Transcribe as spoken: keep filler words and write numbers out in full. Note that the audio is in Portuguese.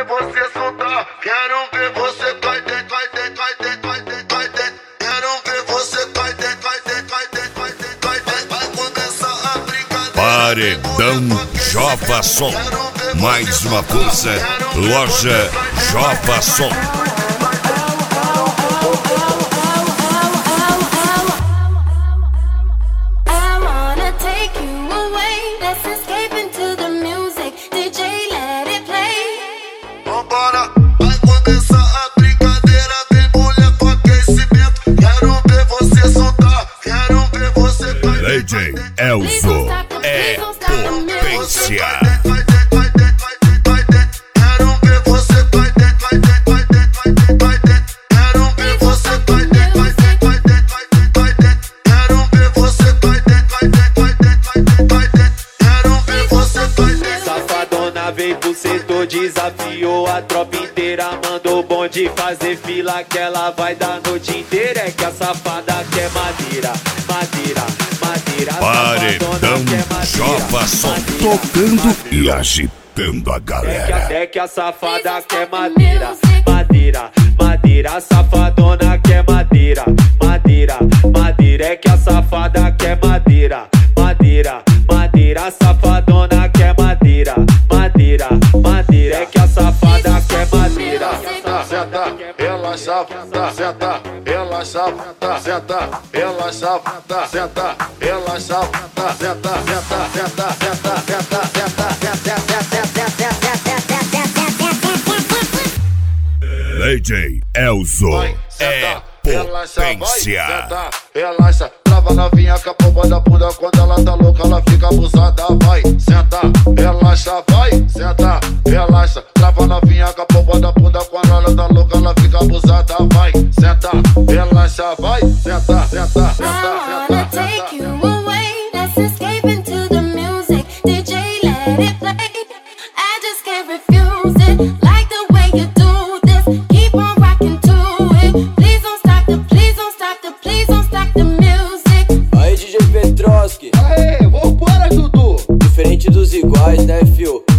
ver você soltar, quero ver você cai dentro, cai dentro, cai dentro, cai dentro, cai dentro. Quero ver você cai dentro, cai dentro, cai dentro, cai dentro, cai dentro. Vai começar a brincadeira. Paredão Jova Som. Mais uma força, loja Jova Som. Vambora, vai começar a brincadeira. Tem mulher com aquecimento. Quero ver você soltar, quero ver você cai D J Elzo é potência. Veio pro setor, desafiou a tropa inteira. Mandou o bonde fazer fila que ela vai dar a noite inteira. É que a safada quer madeira, madeira, madeira. Paredão Jova Som, tocando e agitando a galera. É que a safada quer madeira, madeira, madeira. A safadona quer madeira, madeira, madeira. É que a safada quer madeira, madeira, madeira. A safadona quer madeira, madeira, madeira. É que a safada quer madeira. Senta, relaxa, senta, relaxa, senta, relaxa, senta, relaxa, senta, senta, senta, senta, senta, D J Elzo é potência. Senta, relaxa, trava novinha com a pomba da bunda. Quando ela tá louca, ela fica abusada. Vai, senta, relaxa, vai, senta, relaxa, trava novinha com a pomba da bunda. Quando ela tá louca, ela fica abusada. Vai, senta, relaxa, vai, senta, senta, senta, senta. Aê, vambora, Dudu! Diferente dos iguais, né, fio?